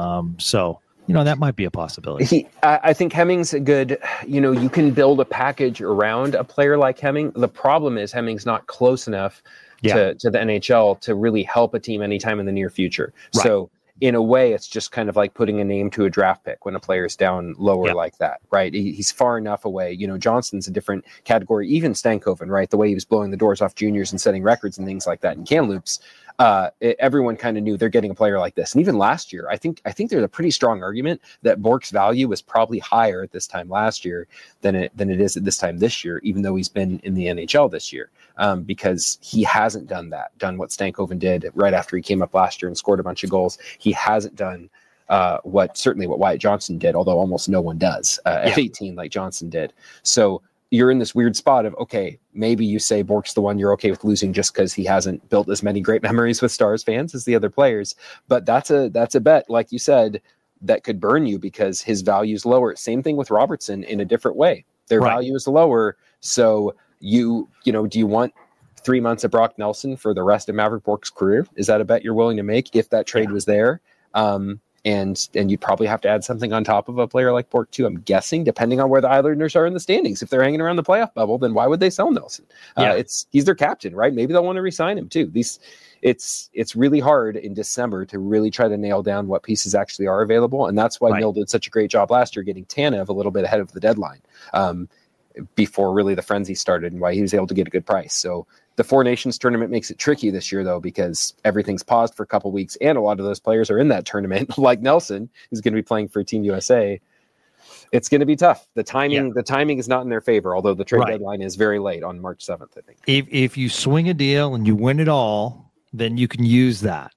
That might be a possibility. I think Hemming's a good, you can build a package around a player like Hemming. The problem is Hemming's not close enough to the NHL to really help a team anytime in the near future. Right. So in a way, it's just kind of like putting a name to a draft pick when a player's down lower like that, right? He's far enough away. Johnston's a different category, even Stankoven, right? The way he was blowing the doors off juniors and setting records and things like that in Kamloops. Everyone kind of knew they're getting a player like this. And even last year, I think there's a pretty strong argument that Bork's value was probably higher at this time last year than it is at this time this year, even though he's been in the NHL this year, because he hasn't done what Stankoven did right after he came up last year and scored a bunch of goals. He hasn't done what Wyatt Johnston did, although almost no one does at 18 like Johnston did. So you're in this weird spot of, okay, maybe you say Bork's the one you're okay with losing just because he hasn't built as many great memories with Stars fans as the other players. But that's a bet, like you said, that could burn you because his value is lower. Same thing with Robertson in a different way. Their value is lower. So do you want 3 months of Brock Nelson for the rest of Maverick Bork's career? Is that a bet you're willing to make if that trade was there? And you'd probably have to add something on top of a player like Bork too, I'm guessing, depending on where the Islanders are in the standings. If they're hanging around the playoff bubble, then why would they sell Nelson? He's their captain, right? Maybe they'll want to re-sign him too. It's really hard in December to really try to nail down what pieces actually are available. And that's why Neil did such a great job last year getting Tanev a little bit ahead of the deadline before really the frenzy started, and why he was able to get a good price. So the Four Nations tournament makes it tricky this year, though, because everything's paused for a couple weeks, and a lot of those players are in that tournament, like Nelson, who's going to be playing for Team USA. It's going to be tough. The timing is not in their favor, although the trade deadline is very late on March 7th, I think. If you swing a deal and you win it all, then you can use that.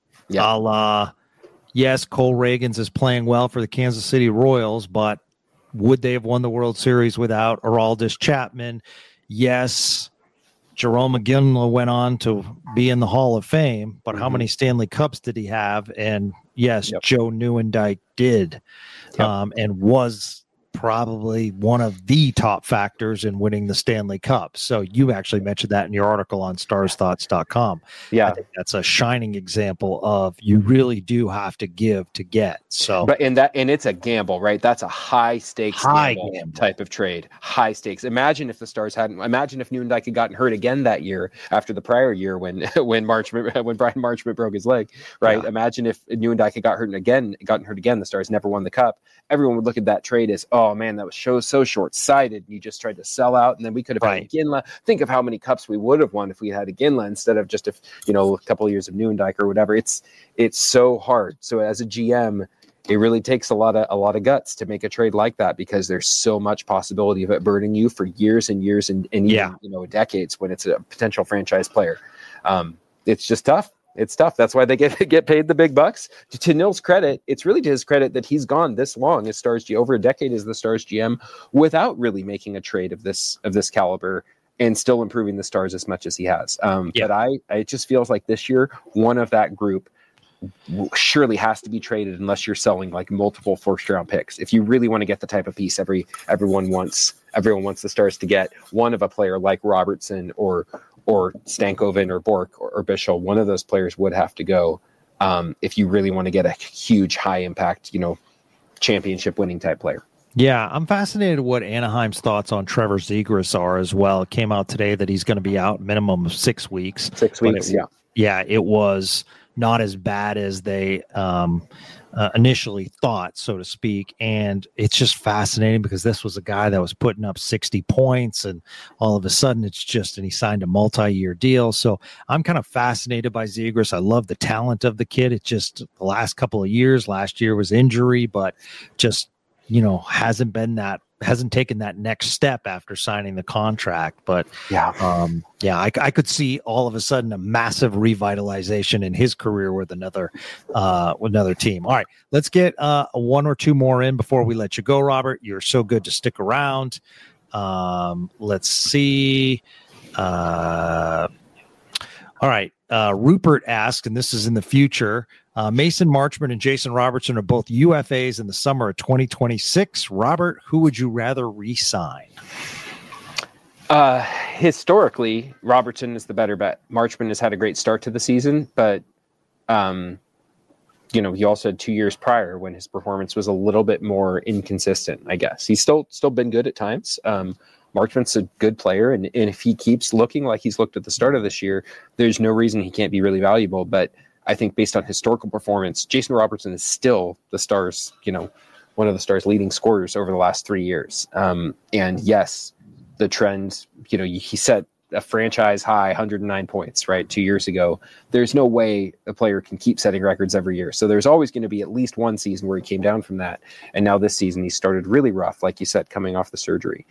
Yes, Cole Reagans is playing well for the Kansas City Royals, but would they have won the World Series without Aroldis Chapman? Yes, Jerome McGinley went on to be in the Hall of Fame, but how many Stanley Cups did he have? And yes, Joe Nieuwendyk did, and was probably one of the top factors in winning the Stanley Cup. So you actually mentioned that in your article on starsthoughts.com. I think that's a shining example of you really do have to give to get. So, but and it's a gamble, right? That's a high stakes gamble type of trade. High stakes. Imagine if the Stars imagine if Nieuwendyk had gotten hurt again that year after the prior year when Brian Marchment broke his leg, right? Imagine if Nieuwendyk had gotten hurt again, the Stars never won the Cup. Everyone would look at that trade as, oh man, that was so short-sighted. You just tried to sell out, and then we could have had Ginla. Think of how many cups we would have won if we had a Ginla instead of just a couple of years of Nieuwendyk or whatever. It's so hard. So as a GM, it really takes a lot of guts to make a trade like that, because there's so much possibility of it burning you for years and years and even decades when it's a potential franchise player. It's just tough. It's tough. That's why they get paid the big bucks. To Nil's credit, it's really to his credit that he's gone this long as Stars GM, over a decade as the Stars GM, without really making a trade of this caliber and still improving the Stars as much as he has. But it just feels like this year, one of that group surely has to be traded unless you're selling like multiple first-round picks. If you really want to get the type of piece everyone wants the Stars to get, one of a player like Robertson or Stankoven or Bork or Bischel, one of those players would have to go if you really want to get a huge, high-impact, championship winning type player. Yeah, I'm fascinated what Anaheim's thoughts on Trevor Zegras are as well. It came out today that he's going to be out minimum of 6 weeks. 6 weeks, Yeah, it was not as bad as they initially thought, so to speak. And it's just fascinating because this was a guy that was putting up 60 points, and all of a sudden and he signed a multi-year deal. So I'm kind of fascinated by Zegras. I love the talent of the kid. It's just the last couple of years, last year was injury, but just, hasn't taken that next step after signing the contract. But I could see all of a sudden a massive revitalization in his career with another team. All right, let's get one or two more in before we let you go, Robert. You're so good to stick around. Let's see. All right. Rupert asked, and this is in the future, Mason Marchment and Jason Robertson are both UFAs in the summer of 2026. Robert, who would you rather re-sign? Historically, Robertson is the better bet. Marchment has had a great start to the season, but he also had 2 years prior when his performance was a little bit more inconsistent, I guess. He's still been good at times. Marchment's a good player, and if he keeps looking like he's looked at the start of this year, there's no reason he can't be really valuable. But I think based on historical performance, Jason Robertson is still the Stars, one of the Stars' leading scorers over the last 3 years. And yes, the trend, he set a franchise high 109 points, right, 2 years ago. There's no way a player can keep setting records every year. So there's always going to be at least one season where he came down from that. And now this season, he started really rough, like you said, coming off the surgery.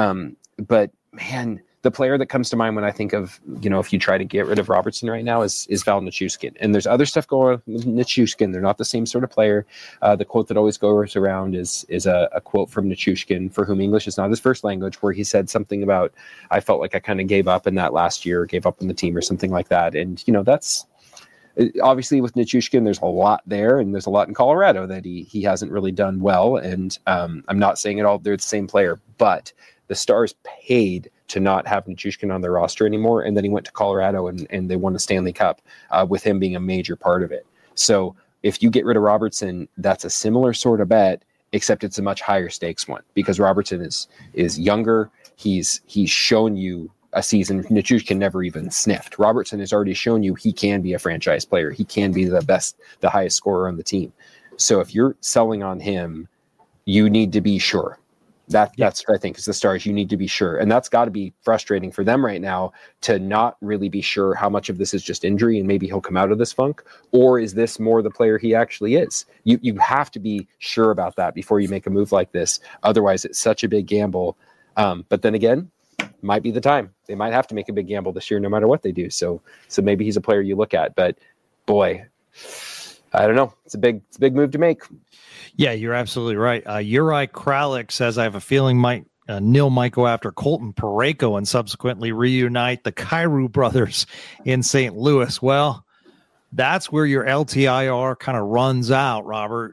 But man, the player that comes to mind when I think of, if you try to get rid of Robertson right now is Val Nichushkin. And there's other stuff going on with Nichushkin. They're not the same sort of player. The quote that always goes around is a quote from Nichushkin, for whom English is not his first language, where he said something about, I felt like I kind of gave up in that last year, gave up on the team or something like that. And, that's obviously with Nichushkin, there's a lot there, and there's a lot in Colorado that he hasn't really done well. And I'm not saying at all they're the same player, but the Stars paid to not have Nichushkin on their roster anymore. And then he went to Colorado and they won the Stanley Cup with him being a major part of it. So if you get rid of Robertson, that's a similar sort of bet, except it's a much higher stakes one because Robertson is younger. He's shown you a season Nichushkin never even sniffed. Robertson has already shown you he can be a franchise player. He can be the highest scorer on the team. So if you're selling on him, you need to be sure. That's what I think is the Stars. You need to be sure. And that's got to be frustrating for them right now to not really be sure how much of this is just injury and maybe he'll come out of this funk, or is this more the player he actually is? You have to be sure about that before you make a move like this. Otherwise, it's such a big gamble. But then again, might be the time. They might have to make a big gamble this year no matter what they do. So maybe he's a player you look at. But boy, I don't know. It's a big move to make. Yeah, you're absolutely right. Uri Kralik says, I have a feeling Neil might go after Colton Parayko and subsequently reunite the Kyrou brothers in St. Louis. Well, that's where your LTIR kind of runs out, Robert.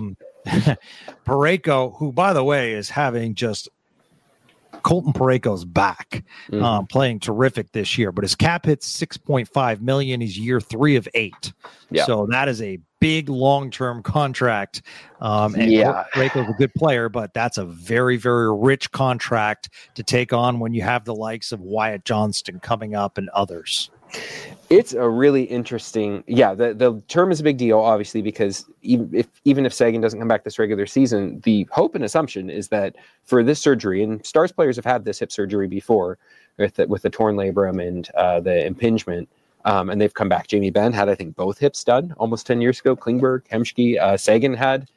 Parayko, who, by the way, is having just Colton Parayko's back, playing terrific this year, but his cap hits $6.5 million. He's year 3 of 8. Yeah. So that is a big long-term contract. Parayko's a good player, but that's a very, very rich contract to take on when you have the likes of Wyatt Johnston coming up and others. It's a really interesting, the term is a big deal, obviously, because even if Seguin doesn't come back this regular season, the hope and assumption is that for this surgery, and Stars players have had this hip surgery before with the torn labrum and the impingement, and they've come back. Jamie Benn had, I think, both hips done almost 10 years ago. Klingberg, Hemsky, Seguin had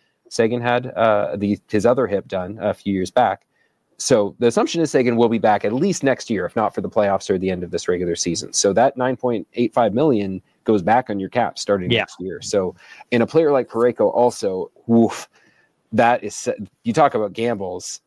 his other hip done a few years back. So the assumption is Seguin will be back at least next year, if not for the playoffs or the end of this regular season. So that $9.85 million goes back on your cap starting next year. So in a player like Parayko also, that is, you talk about gambles.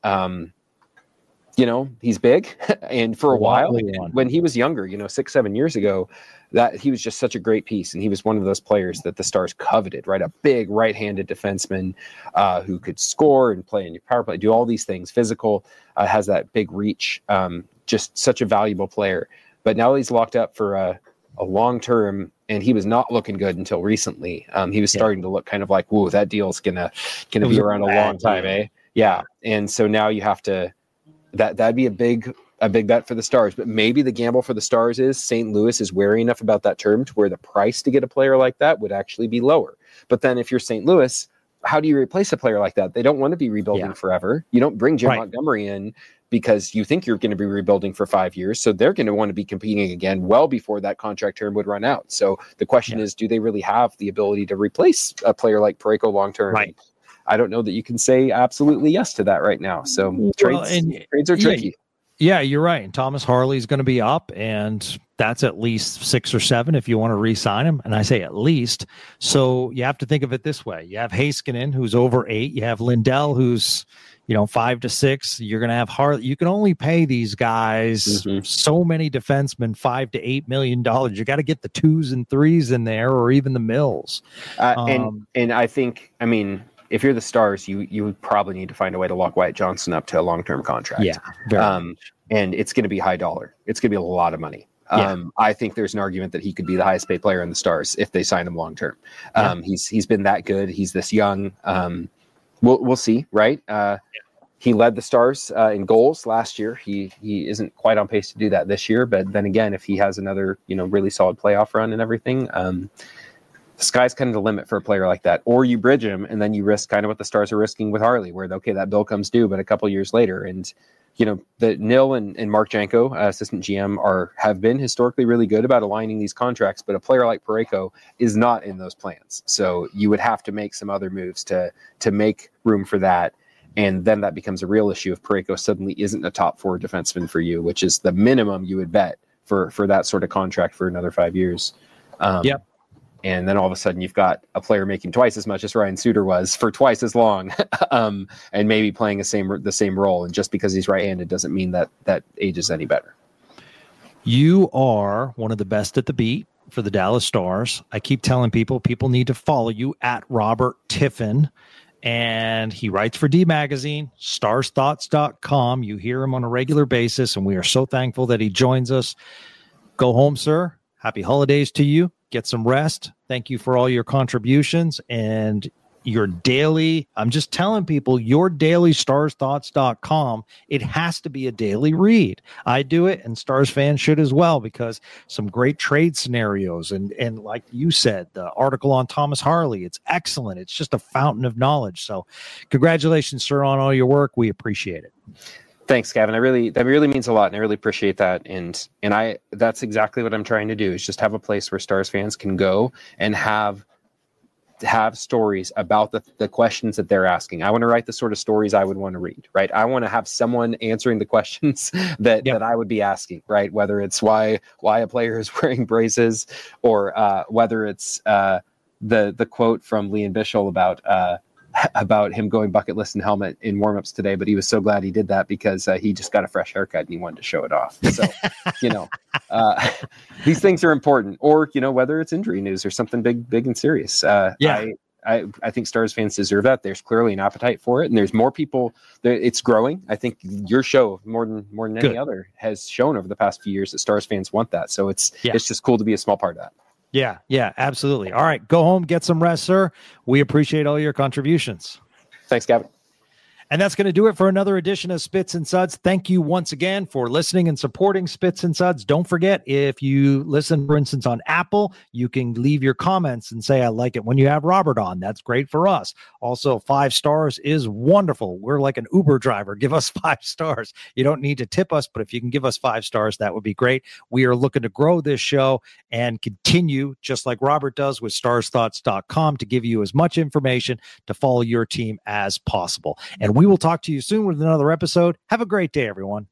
He's big, and for a while, when he was younger, 6-7 years ago, that he was just such a great piece, and he was one of those players that the Stars coveted, right? A big right-handed defenseman who could score and play in your power play, do all these things, physical, has that big reach, just such a valuable player. But now he's locked up for a long term, and he was not looking good until recently. He was starting to look kind of like, whoa, that deal's gonna be around a long time, eh? Yeah, and so now you have to. That'd be a big bet for the Stars, but maybe the gamble for the Stars is St. Louis is wary enough about that term to where the price to get a player like that would actually be lower. But then if you're St. Louis, how do you replace a player like that? They don't want to be rebuilding forever. You don't bring Jim Montgomery in because you think you're going to be rebuilding for 5 years. So they're going to want to be competing again well before that contract term would run out. So the question is, do they really have the ability to replace a player like Parayko long-term? Right. I don't know that you can say absolutely yes to that right now. So trades are tricky. Yeah, you're right. And Thomas Harley is going to be up, and That's at least 6 or 7 if you want to re-sign him. And I say at least. So you have to think of it this way. You have Heiskanen, who's over 8. You have Lindell, who's 5 to 6. You're going to have Harley. You can only pay these guys so many defensemen $5 to $8 million. You got to get the 2s and 3s in there, or even the Mills. And I think, if you're the Stars, you would probably need to find a way to lock Wyatt Johnston up to a long-term contract. Yeah. And it's going to be high dollar. It's going to be a lot of money. I think there's an argument that he could be the highest paid player in the Stars if they sign him long-term. He's been that good. He's this young. We'll see, right? He led the Stars in goals last year. He isn't quite on pace to do that this year. But then again, if he has another really solid playoff run and everything, the sky's kind of the limit for a player like that. Or you bridge him, and then you risk kind of what the Stars are risking with Harley, where that bill comes due, but a couple years later, and the Nil and Mark Janko, assistant GM, have been historically really good about aligning these contracts, but a player like Parayko is not in those plans. So you would have to make some other moves to make room for that. And then that becomes a real issue if Parayko suddenly isn't a top 4 defenseman for you, which is the minimum you would bet for that sort of contract for another 5 years. Yep. And then all of a sudden you've got a player making twice as much as Ryan Suter was for twice as long, and maybe playing the same role. And just because he's right-handed doesn't mean that ages any better. You are one of the best at the beat for the Dallas Stars. I keep telling people need to follow you at Robert Tiffin. And he writes for D Magazine, starsthoughts.com. You hear him on a regular basis, and we are so thankful that he joins us. Go home, sir. Happy holidays to you. Get some rest. Thank you for all your contributions and your daily. I'm just telling people, your daily starsthoughts.com. It has to be a daily read. I do it, and Stars fans should as well, because some great trade scenarios. And like you said, the article on Thomas Harley, it's excellent. It's just a fountain of knowledge. So congratulations, sir, on all your work. We appreciate it. Thanks, Gavin. That really means a lot, and I really appreciate that. And that's exactly what I'm trying to do, is just have a place where Stars fans can go and have stories about the questions that they're asking. I want to write the sort of stories I would want to read, right? I want to have someone answering the questions that I would be asking, right? Whether it's why a player is wearing braces, or whether it's the quote from Leon Bischel about him going bucketless and helmet in warmups today, but he was so glad he did that because he just got a fresh haircut and he wanted to show it off. So, these things are important. Or, whether it's injury news or something big and serious. I think Stars fans deserve that. There's clearly an appetite for it, and there's more people. It's growing. I think your show, more than any other, has shown over the past few years that Stars fans want that. So it's just cool to be a small part of that. Yeah, absolutely. All right, go home, get some rest, sir. We appreciate all your contributions. Thanks, Gavin. And that's going to do it for another edition of Spits and Suds. Thank you once again for listening and supporting Spits and Suds. Don't forget, if you listen, for instance, on Apple, you can leave your comments and say, I like it when you have Robert on. That's great for us. Also, 5 stars is wonderful. We're like an Uber driver. Give us 5 stars. You don't need to tip us, but if you can give us 5 stars, that would be great. We are looking to grow this show and continue, just like Robert does with starsthoughts.com, to give you as much information to follow your team as possible. And we will talk to you soon with another episode. Have a great day, everyone.